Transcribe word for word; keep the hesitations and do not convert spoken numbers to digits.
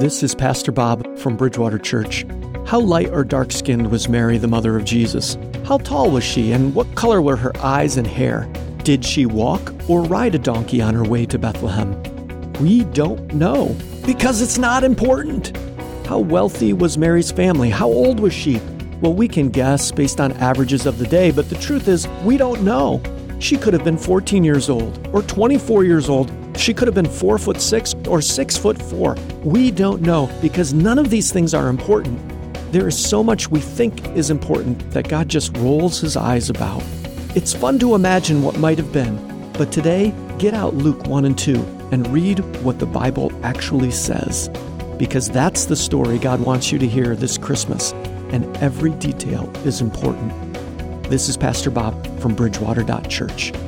This is Pastor Bob from Bridgewater Church. How light or dark-skinned was Mary, the mother of Jesus? How tall was she, and what color were her eyes and hair? Did she walk or ride a donkey on her way to Bethlehem? We don't know, because it's not important. How wealthy was Mary's family? How old was she? Well, we can guess based on averages of the day, but the truth is, we don't know. She could have been fourteen years old or twenty-four years old. She could have been four foot six or six foot four. We don't know, because none of these things are important. There is so much we think is important that God just rolls his eyes about. It's fun to imagine what might have been, but today, get out Luke one and two and read what the Bible actually says, because that's the story God wants you to hear this Christmas, and every detail is important. This is Pastor Bob from Bridgewater Church.